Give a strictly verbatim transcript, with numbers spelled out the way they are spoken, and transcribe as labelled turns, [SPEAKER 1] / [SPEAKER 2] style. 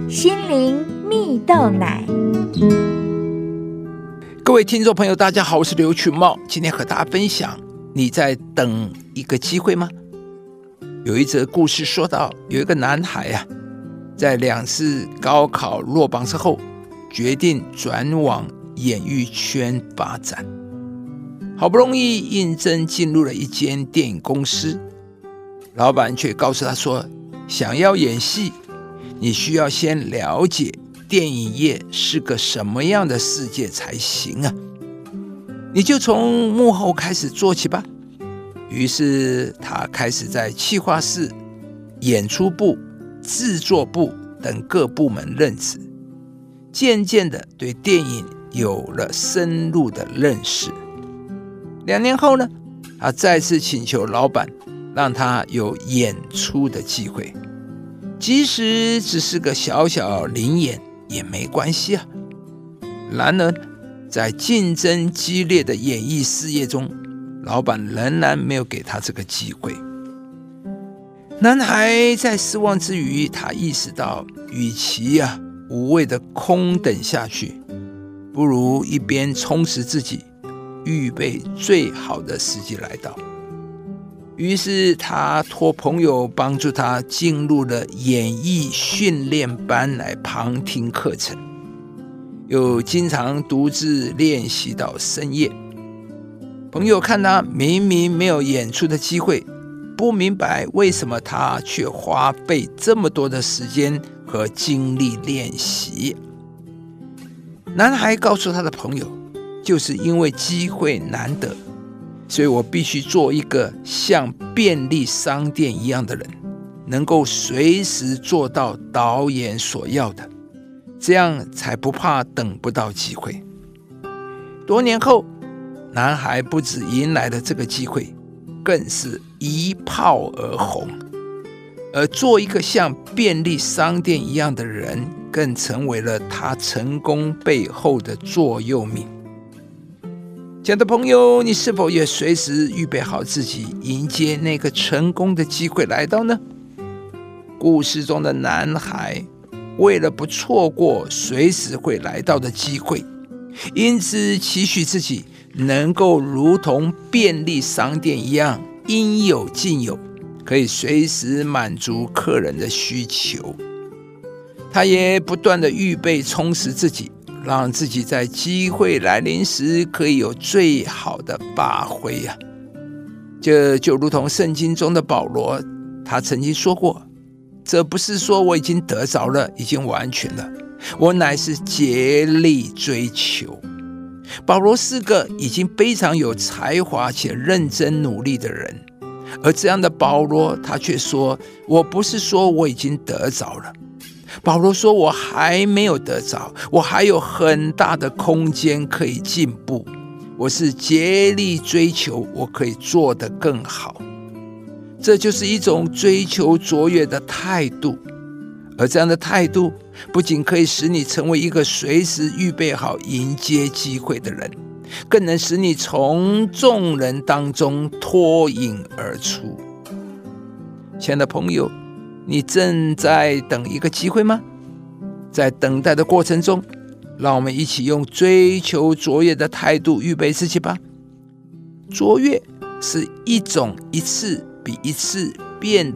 [SPEAKER 1] 心灵蜜豆奶。
[SPEAKER 2] 各位听众朋友大家好，我是刘群茂，今天和大家分享，你在等一个机会吗？有一则故事说到，有一个男孩啊，在两次高考落榜之后，决定转往演艺圈发展。好不容易应征进入了一间电影公司，老板却告诉他说，想要演戏，你需要先了解电影业是个什么样的世界才行啊！你就从幕后开始做起吧。于是他开始在企划室、演出部、制作部等各部门任职，渐渐的对电影有了深入的认识。两年后呢，他再次请求老板让他有演出的机会，即使只是个小小临演也没关系啊。然而在竞争激烈的演艺事业中，老板仍然没有给他这个机会。男孩在失望之余，他意识到与其啊无谓的空等下去，不如一边充实自己，预备最好的时机来到。于是他托朋友帮助他进入了演艺训练班来旁听课程，又经常独自练习到深夜。朋友看他明明没有演出的机会，不明白为什么他却花费这么多的时间和精力练习。男孩告诉他的朋友，就是因为机会难得，所以我必须做一个像便利商店一样的人，能够随时做到导演所要的，这样才不怕等不到机会。多年后，男孩不只迎来了这个机会，更是一炮而红。而做一个像便利商店一样的人，更成为了他成功背后的座右铭。亲爱的朋友，你是否也随时预备好自己，迎接那个成功的机会来到呢？故事中的男孩为了不错过随时会来到的机会，因此期许自己能够如同便利商店一样应有尽有，可以随时满足客人的需求。他也不断的预备充实自己，让自己在机会来临时可以有最好的发挥啊！这就如同圣经中的保罗，他曾经说过，这不是说我已经得着了，已经完全了，我乃是竭力追求。保罗是个已经非常有才华且认真努力的人，而这样的保罗，他却说，我不是说我已经得着了，保罗说，我还没有得着，我还有很大的空间可以进步，我是竭力追求，我可以做得更好。这就是一种追求卓越的态度，而这样的态度不仅可以使你成为一个随时预备好迎接机会的人，更能使你从众人当中脱颖而出。亲爱的朋友，你正在等一个机会吗？在等待的过程中，让我们一起用追求卓越的态度预备自己吧。卓越是一种一次比一次变